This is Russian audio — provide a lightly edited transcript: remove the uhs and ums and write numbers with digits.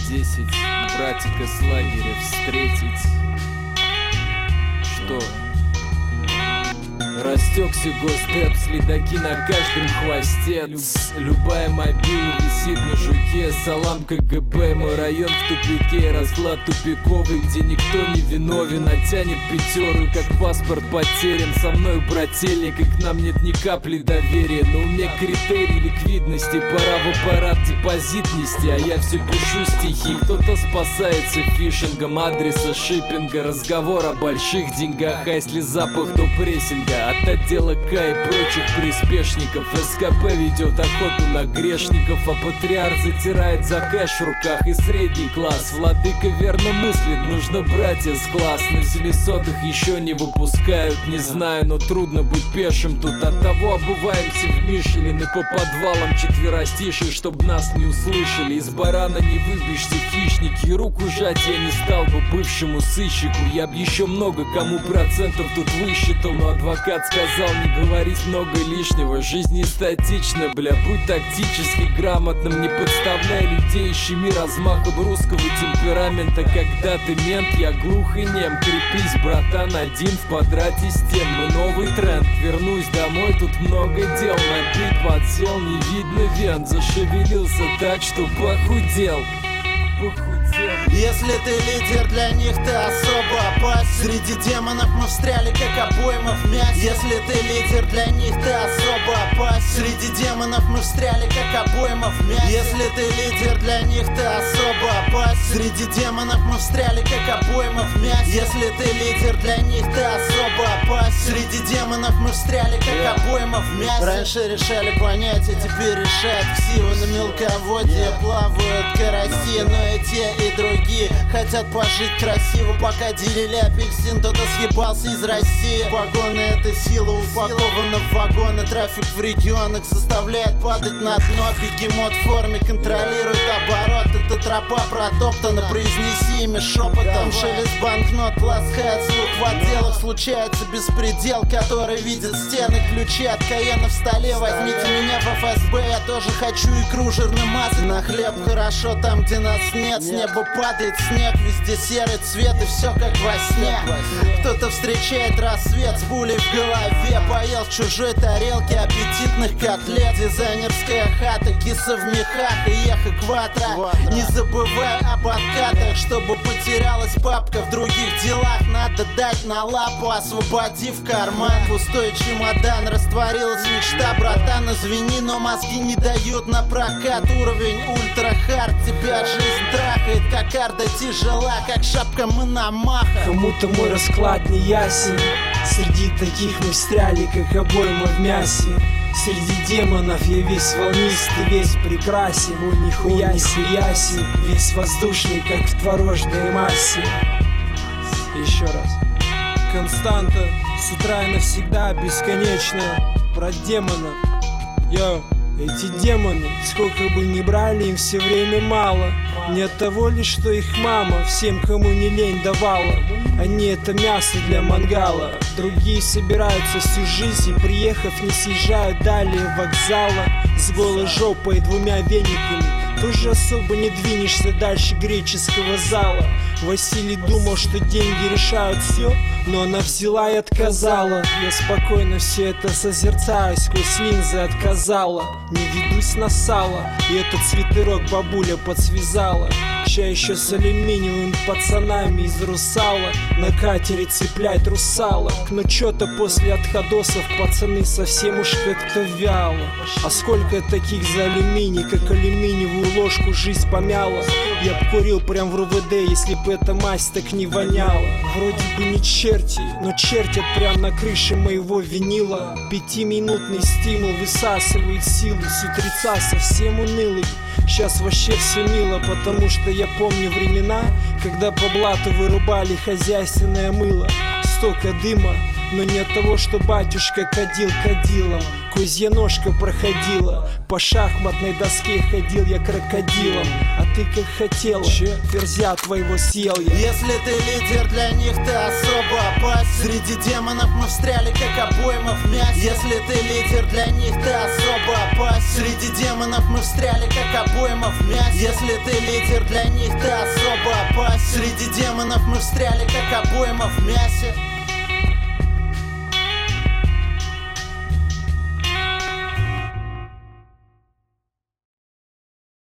10 братика с лагеря встретить. Что? Растекся госдеп, следаки на каждом хвосте. Любая мобила висит на жуке. Салам КГБ, мой район в тупике. Расклад тупиковый, где никто не виновен. Оттянет пятеру, как паспорт потерян. Со мной брательник, и к нам нет ни капли доверия. Но у меня критерий ликвидности. Пора в аппарат депозит нести, а я все пишу стихи. Кто-то спасается фишингом адреса шиппинга. Разговор о больших деньгах, а если запах, то прессинга. От отдела К и прочих приспешников. СКП ведет охоту на грешников, а патриарх затирает за кэш в руках. И средний класс, владыка верно мыслит, нужно братья с класс. На 700-х еще не выпускают, не знаю, но трудно быть пешим тут. Оттого обуваемся в Мишелин и по подвалам четверостишие, чтоб нас не услышали. Из барана не выбьешься, хищники, и руку жать я не стал бы бывшему сыщику. Я б еще много кому процентов тут высчитал, но адвокат сказал не говорить много лишнего. Жизнь не статична, бля, будь тактически грамотным. Не подставляй людей, щеми размахом русского темперамента. Когда ты мент, я глух и нем. Крепись, братан, один в квадрате стен. Мы новый тренд, вернусь домой, тут много дел. На бит подсел, не видно вен. Зашевелился так, что похудел. Если ты лидер, для них ты особо опасен. Среди демонов мы встряли, как обойма в мясе. Если ты лидер, для них ты особо опасен. Среди демонов мы встряли, как обойма в мясе. Если ты лидер, для них ты особо опасен. Среди демонов мы встряли, как обойма в мясе. Если ты лидер, для них ты особо опасен. Среди демонов мы встряли, как обойма в мясе. Раньше решали понятия, теперь решают ксивы. На мелководье плавают караси, но и те, и другие хотят пожить красиво. Пока делили апельсин, кто-то съебался из России. Вагоны — это сила, упакована в вагоны. Трафик в регионах заставляет падать на дно. Бегемот в форме контролирует оборот. Эта тропа протоптана, произнеси имя шепотом. Шелест банкнот ласкает слух. В отделах случается беспредел, который видит стены. Ключи от Каена в столе. Возьмите меня в ФСБ, я тоже хочу икру жирномазать. На хлеб хорошо там, где нас нет. С неба падает снег, везде серый цвет, и все как во сне. Кто-то встречает рассвет с пулей в голове. Поел в чужой тарелке аппетитных котлет. Дизайнерская хата, киса в мехах и эхо квадра. Не забывай о подкатах, чтобы потерялась папка в других делах. Надо дать на лапу, освободив карман. Пустой чемодан, растворилась мечта. Братан, извини, но мозги не дают на прокат. Уровень ультра-хард, тебя жизнь трахает, как карда тяжела, как шапка Мономаха. Кому-то мой расклад не ясен. Среди таких мы встряли, как обойма в мясе. Среди демонов я весь волнистый, весь прекрасен. Ой, нихуя ясен, весь воздушный, как в творожной массе. Еще раз. Константа, с утра и навсегда, бесконечно. Про демонов. Йоу. Эти демоны, сколько бы ни брали, им все время мало. Не от того лишь, что их мама всем, кому не лень, давала. Они это мясо для мангала. Другие собираются всю жизнь и, приехав, не съезжают далее вокзала. С голой жопой и двумя вениками тоже особо не двинешься дальше греческого зала. Василий думал, что деньги решают все, но она взяла и отказала. Я спокойно все это созерцаю, сквозь линзы отказала. Не ведусь на сало, и этот свитерок бабуля подсвязала. Ща еще с алюминиевыми пацанами из Русала на катере цеплять русалок. Но чё-то после отходосов пацаны совсем уж как-то вяло. А сколько таких за алюминий, как алюминиевую ложку жизнь помяла. Я б курил прям в РУВД, если б эта мазь так не воняла. Вроде бы не черти, но чертят прям на крыше моего винила. 5-минутный стимул высасывает силы, с утреца совсем унылый. Сейчас вообще все мило, потому что я помню времена, когда по блату вырубали хозяйственное мыло. Столько дыма, но не от того, что батюшка кадил кадилом. Козья ножка проходила, по шахматной доске ходил я крокодилом. От ты как хотел, ферзя твоего съел я. Если ты лидер, для них ты особо опасен. Среди демонов мы встряли, как обойма в мясе. Если ты лидер, для них ты особо опасен. Среди демонов мы встряли, как обойма в мясе. Если ты лидер, для них ты особо опасен. Среди демонов мы встряли, как обойма в мясе.